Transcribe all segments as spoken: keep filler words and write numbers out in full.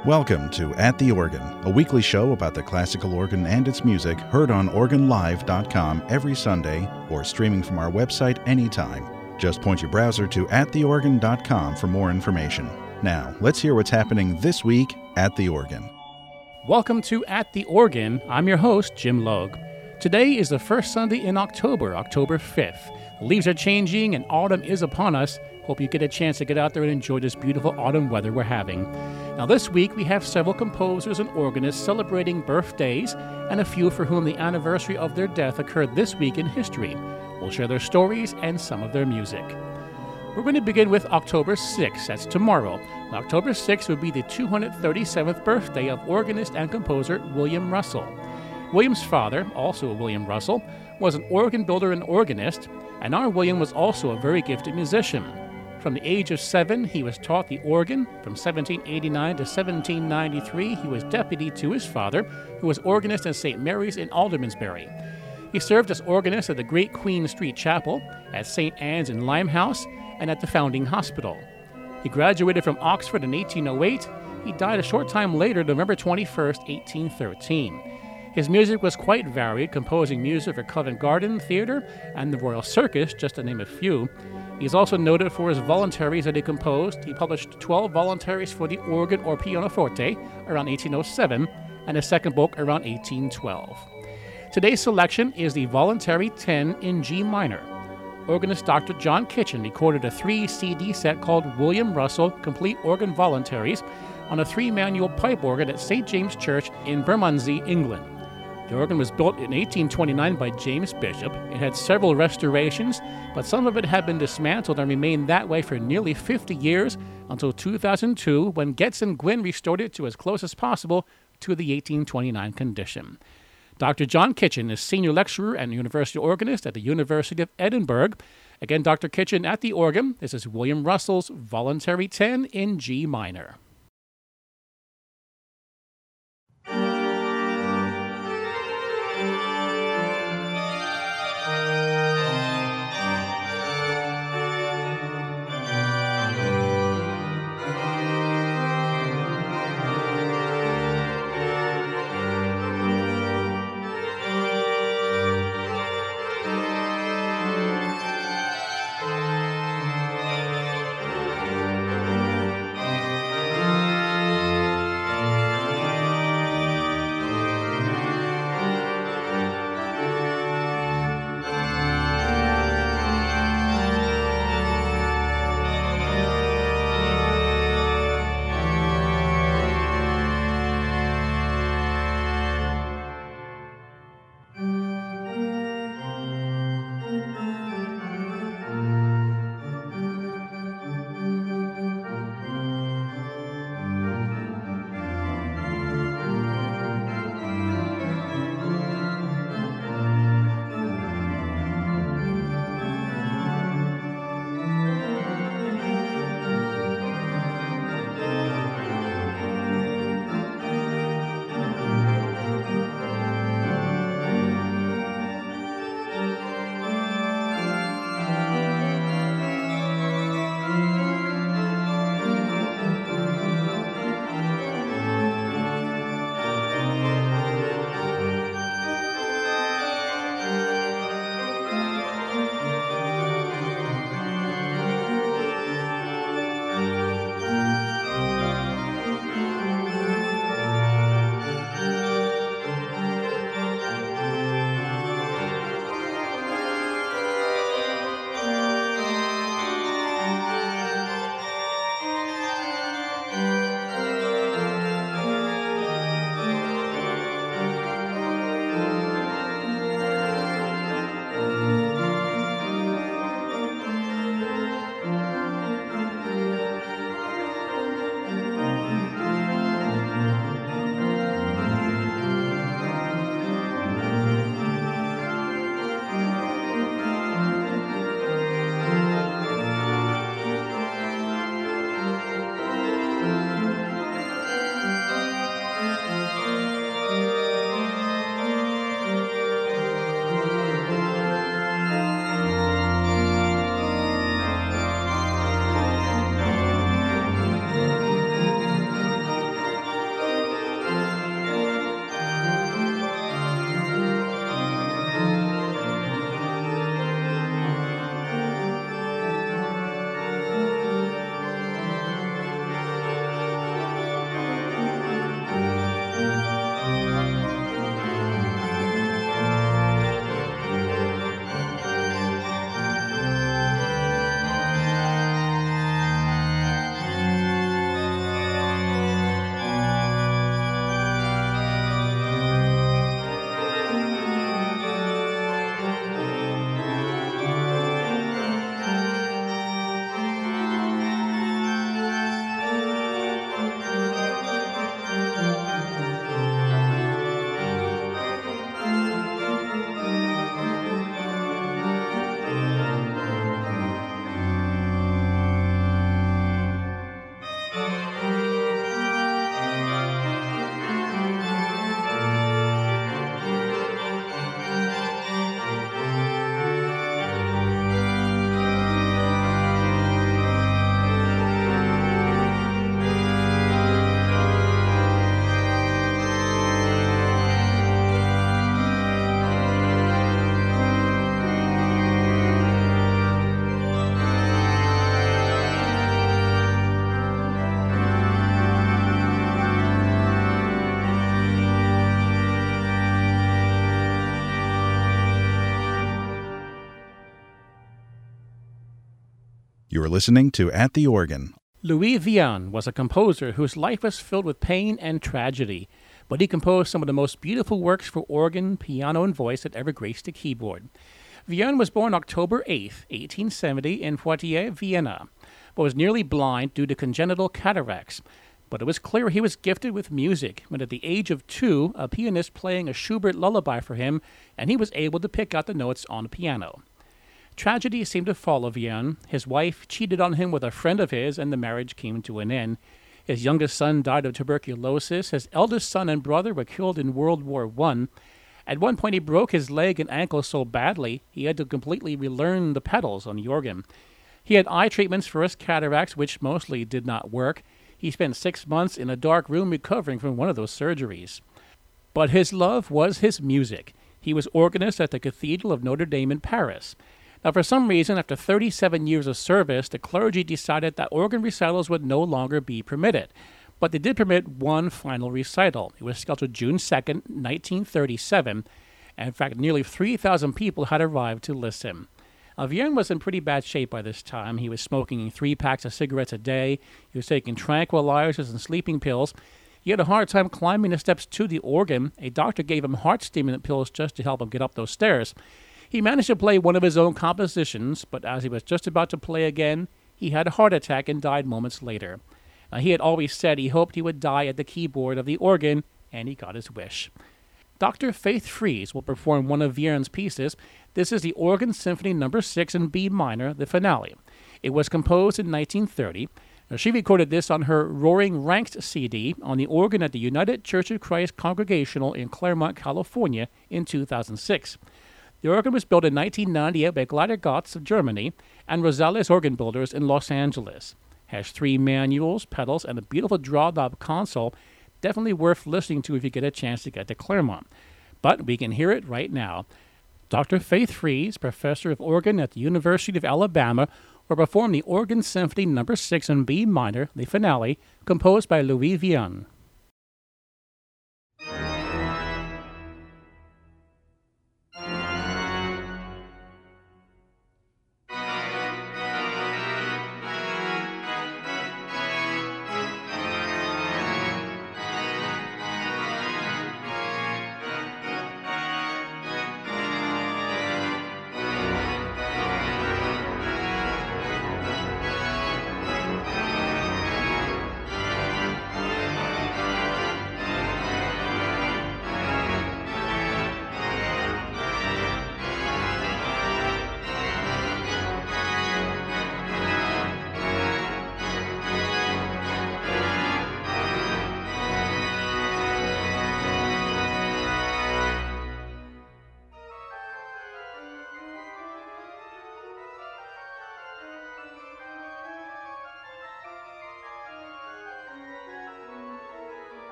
Welcome to At the Organ, a weekly show about the classical organ and its music, heard on organ live dot com every Sunday or streaming from our website anytime. Just point your browser to at the organ dot com for more information. Now, let's hear what's happening this week at the Organ. Welcome to At the Organ. I'm your host, Jim Logue. Today is the first Sunday in October, October fifth. The leaves are changing and autumn is upon us. Hope you get a chance to get out there and enjoy this beautiful autumn weather we're having. Now this week we have several composers and organists celebrating birthdays and a few for whom the anniversary of their death occurred this week in history. We'll share their stories and some of their music. We're going to begin with October sixth, that's tomorrow. Now, October sixth would be the two hundred thirty-seventh birthday of organist and composer William Russell. William's father, also William Russell, was an organ builder and organist, and our William was also a very gifted musician. From the age of seven, he was taught the organ. From seventeen eighty-nine to seventeen ninety-three, he was deputy to his father, who was organist at Saint Mary's in Aldermansbury. He served as organist at the Great Queen Street Chapel, at Saint Anne's in Limehouse, and at the Foundling Hospital. He graduated from Oxford in eighteen oh eight. He died a short time later, November twenty-first, eighteen thirteen. His music was quite varied, composing music for Covent Garden Theatre and the Royal Circus, just to name a few. He's also noted for his voluntaries that he composed. He published twelve voluntaries for the organ or pianoforte around eighteen oh seven, and a second book around eighteen twelve. Today's selection is the Voluntary ten in G minor. Organist Doctor John Kitchen recorded a three C D set called William Russell Complete Organ Voluntaries on a three-manual pipe organ at Saint James Church in Bermondsey, England. The organ was built in eighteen twenty-nine by James Bishop. It had several restorations, but some of it had been dismantled and remained that way for nearly fifty years until two thousand two, when Getz and Gwynn restored it to as close as possible to the eighteen twenty-nine condition. Doctor John Kitchen is senior lecturer and university organist at the University of Edinburgh. Again, Doctor Kitchen at the organ. This is William Russell's Voluntary ten in G minor. You are listening to At the Organ. Louis Vian was a composer whose life was filled with pain and tragedy, but he composed some of the most beautiful works for organ, piano, and voice that ever graced the keyboard. Vian was born October eighth, eighteen seventy, in Poitiers, Vienna, but was nearly blind due to congenital cataracts. But it was clear he was gifted with music when at the age of two, a pianist playing a Schubert lullaby for him, and he was able to pick out the notes on the piano. Tragedy seemed to follow Vian. His wife cheated on him with a friend of his, and the marriage came to an end. His youngest son died of tuberculosis. His eldest son and brother were killed in World War One. At one point, he broke his leg and ankle so badly, he had to completely relearn the pedals on the organ. He had eye treatments for his cataracts, which mostly did not work. He spent six months in a dark room recovering from one of those surgeries. But his love was his music. He was organist at the Cathedral of Notre Dame in Paris. Now, for some reason, after thirty-seven years of service, the clergy decided that organ recitals would no longer be permitted. But they did permit one final recital. It was scheduled June second, nineteen thirty-seven, and in fact, nearly three thousand people had arrived to listen. Now, Vian was in pretty bad shape by this time. He was smoking three packs of cigarettes a day. He was taking tranquilizers and sleeping pills. He had a hard time climbing the steps to the organ. A doctor gave him heart stimulant pills just to help him get up those stairs. He managed to play one of his own compositions, but as he was just about to play again, he had a heart attack and died moments later. Now, he had always said he hoped he would die at the keyboard of the organ, and he got his wish. Doctor Faith Fries will perform one of Vian's pieces. This is the Organ Symphony Number six in B minor, the finale. It was composed in nineteen thirty. Now, she recorded this on her Roaring Ranks C D on the organ at the United Church of Christ Congregational in Claremont, California in two thousand six. The organ was built in nineteen ninety-eight by Glatter Gotts of Germany and Rosales Organ Builders in Los Angeles. Has three manuals, pedals, and a beautiful draw knob console. Definitely worth listening to if you get a chance to get to Claremont. But we can hear it right now. Doctor Faith Fries, professor of organ at the University of Alabama, will perform the Organ Symphony Number six in B minor, the finale, composed by Louis Vian.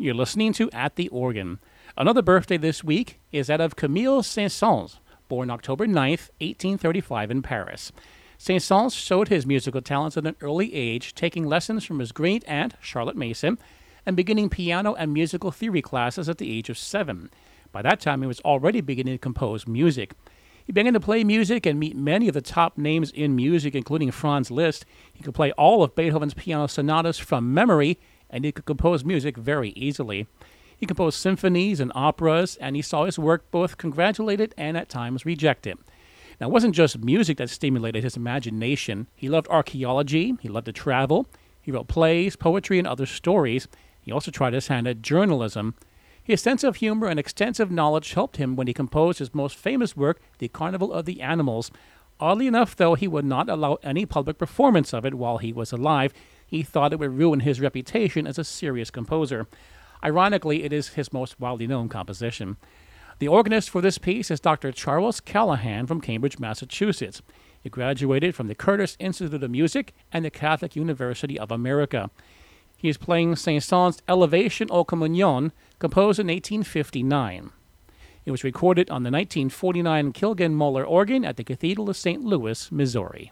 You're listening to At the Organ. Another birthday this week is that of Camille Saint-Saëns, born October ninth, eighteen thirty-five in Paris. Saint-Saëns showed his musical talents at an early age, taking lessons from his great-aunt, Charlotte Mason, and beginning piano and musical theory classes at the age of seven. By that time, he was already beginning to compose music. He began to play music and meet many of the top names in music, including Franz Liszt. He could play all of Beethoven's piano sonatas from memory, and he could compose music very easily. He composed symphonies and operas, and he saw his work both congratulated and at times rejected. Now, it wasn't just music that stimulated his imagination. He loved archaeology, he loved to travel, he wrote plays, poetry, and other stories. He also tried his hand at journalism. His sense of humor and extensive knowledge helped him when he composed his most famous work, The Carnival of the Animals. Oddly enough, though, he would not allow any public performance of it while he was alive. He thought it would ruin his reputation as a serious composer. Ironically, it is his most widely known composition. The organist for this piece is Doctor Charles Callahan from Cambridge, Massachusetts. He graduated from the Curtis Institute of Music and the Catholic University of America. He is playing Saint-Saëns' Elevation au Communion, composed in eighteen fifty-nine. It was recorded on the nineteen forty-nine Kilgan-Moeller organ at the Cathedral of Saint Louis, Missouri.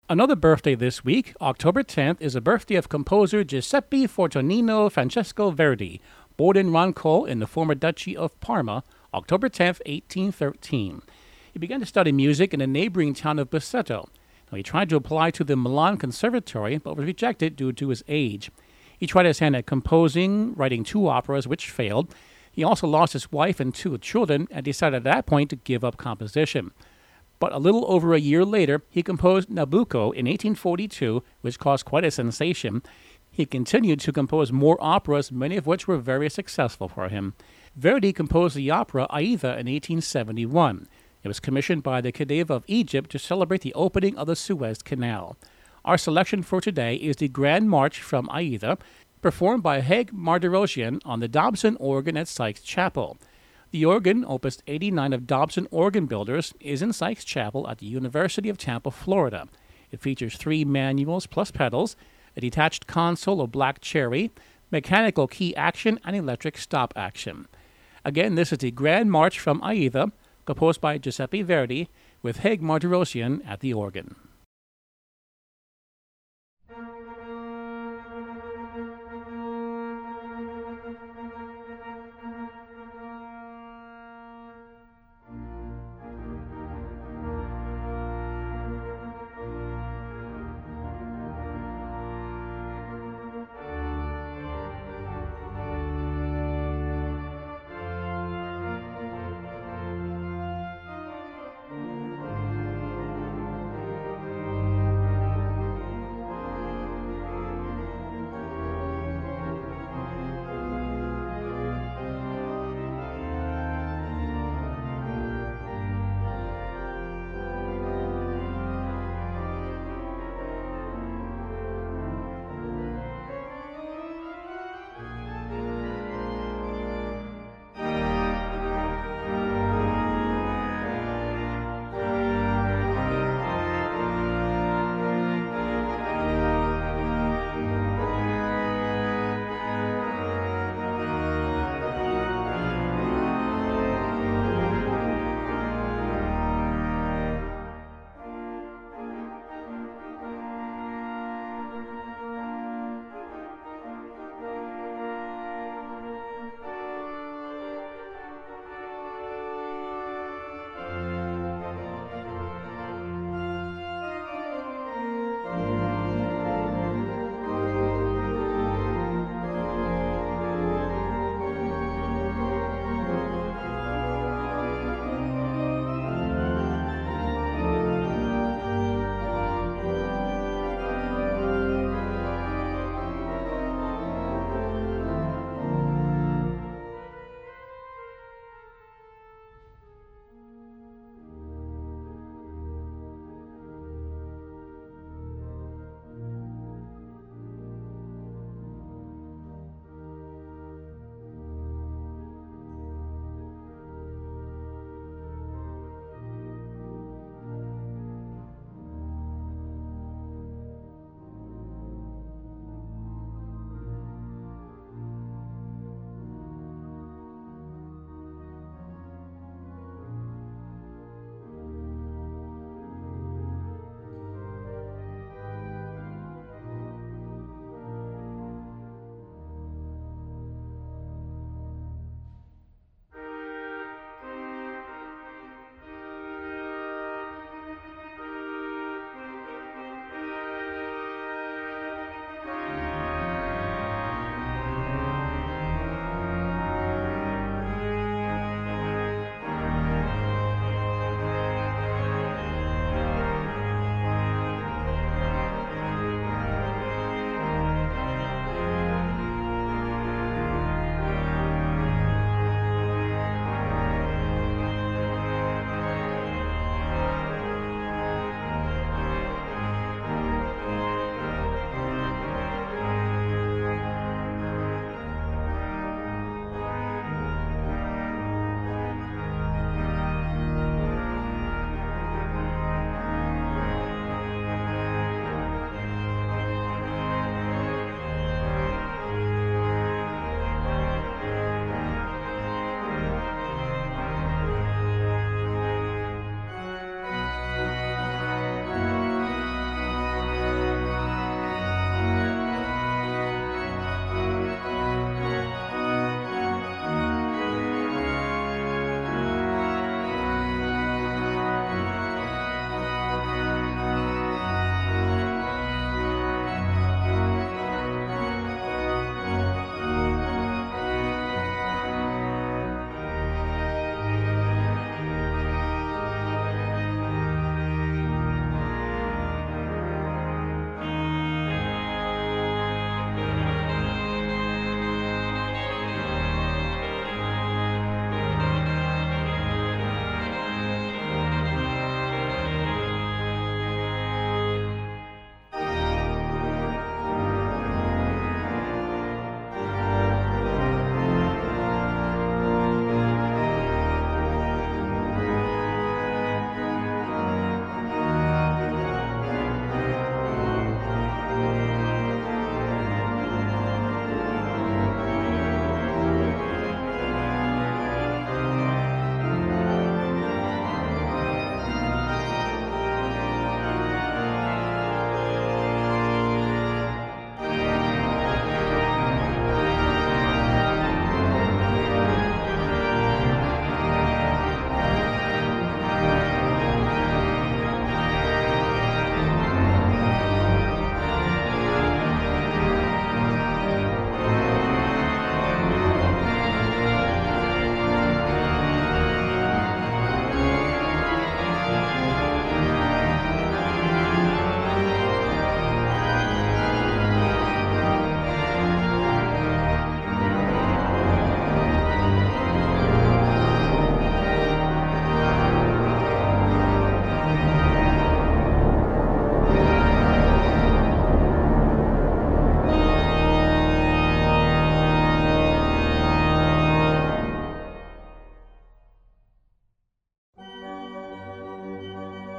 Another birthday this week, October tenth, is the birthday of composer Giuseppe Fortunino Francesco Verdi, born in Ronco in the former Duchy of Parma, October tenth, eighteen thirteen. He began to study music in the neighboring town of Busseto. Now, he tried to apply to the Milan Conservatory, but was rejected due to his age. He tried his hand at composing, writing two operas, which failed. He also lost his wife and two children, and decided at that point to give up composition. But a little over a year later, he composed Nabucco in eighteen forty-two, which caused quite a sensation. He continued to compose more operas, many of which were very successful for him. Verdi composed the opera Aida in eighteen seventy-one. It was commissioned by the Khedive of Egypt to celebrate the opening of the Suez Canal. Our selection for today is the Grand March from Aida, performed by Haig Marderosian on the Dobson organ at Sykes Chapel. The organ, Opus eighty-nine of Dobson Organ Builders, is in Sykes Chapel at the University of Tampa, Florida. It features three manuals plus pedals, a detached console of black cherry, mechanical key action, and electric stop action. Again, this is the Grand March from Aida, composed by Giuseppe Verdi, with Haig Marderosian at the organ.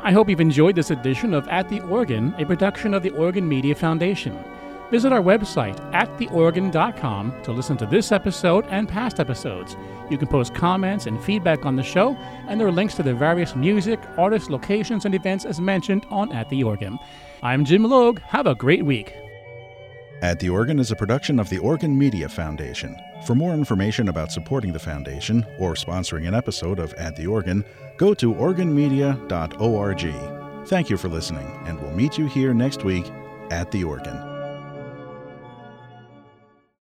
I hope you've enjoyed this edition of At the Organ, a production of the Oregon Media Foundation. Visit our website, at the organ dot com, to listen to this episode and past episodes. You can post comments and feedback on the show, and there are links to the various music, artists, locations, and events as mentioned on At the Organ. I'm Jim Logue. Have a great week. At the Organ is a production of the Oregon Media Foundation. For more information about supporting the foundation or sponsoring an episode of At the Organ, go to organ media dot org. Thank you for listening, and we'll meet you here next week at the Organ.